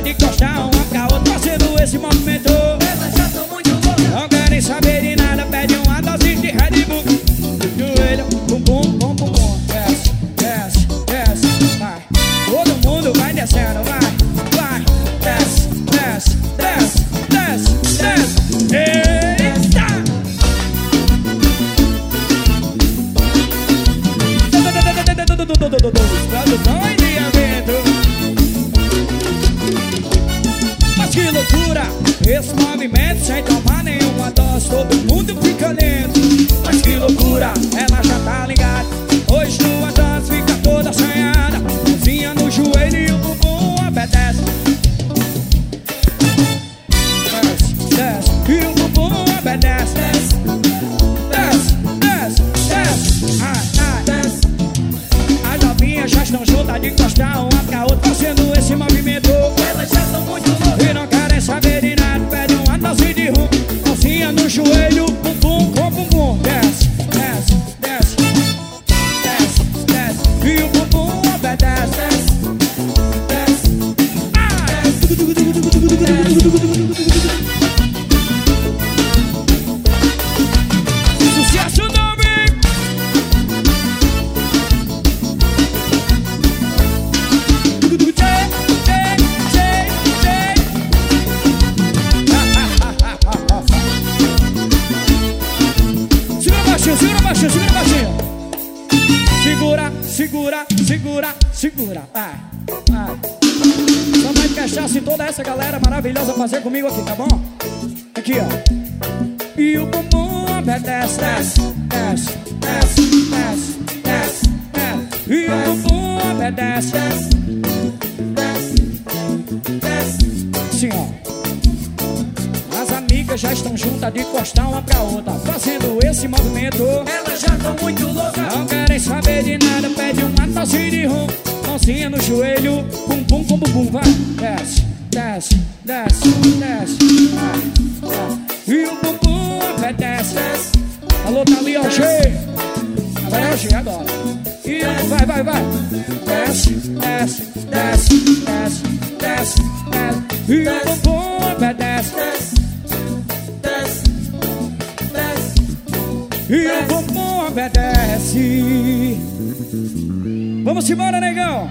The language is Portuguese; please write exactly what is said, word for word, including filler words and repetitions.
de encostar uma pra outra, fazendo esse movimento. Elas já tão muito loucas, não querem saber de nada, pede uma dose de Red Bull. Joelho, bum bum, bum bum bum. Desce, desce, desce, vai. Todo mundo vai descendo, vai, vai. Desce, desce, desce, desce, desce. Eita! Produção em diamento. Mas que loucura, esse movimento sem tomar nenhuma dose, todo mundo fica lento. Mas que loucura, ela já tá ligada. Hoje tua dança fica toda assanhada. Mãozinha no joelho e o bumbum obedece. Desce, desce, e o bumbum obedece. Desce, desce, desce, desce. Ai, ai, desce. As novinhas já estão juntas de encostar uma pra outra, fazendo esse movimento. elas já tão muito loucas, E não querem saber de nada, pedem uma dose de rum. Mãozinha no joelho, bumbum com bumbum. Desce, desce, desce, desce, desce. E o bumbum obedece. Desce, desce, ai. Sucesso novo, hein? Segura baixinho, segura baixinho, segura baixinho. Segura, segura, segura, segura. Vai, vai. Só vai fechar se toda essa galera maravilhosa fazer comigo aqui, tá bom? Aqui, ó. E o bumbum obedece. Desce, desce, desce, desce, desce, desce. E o bumbum obedece. Desce, desce, desce. Assim, ó. As amigas já estão juntas de encostar uma pra outra, fazendo esse movimento. elas já tão muito loucas, Não querem saber de nada, pede uma dose de rum. Mãozinha no joelho, bum bum com bumbum, vai. Desce, desce, desce, desce, vai, vai. E o bumbum obedece. desce, Alô, tá ali, ó, cheio. Agora é o cheio, agora. E o vai, vai, vai. Desce, desce, desce, desce, desce, desce. E o bumbum obedece. desce, desce, desce. E o bumbum obedece. Vamos embora, negão.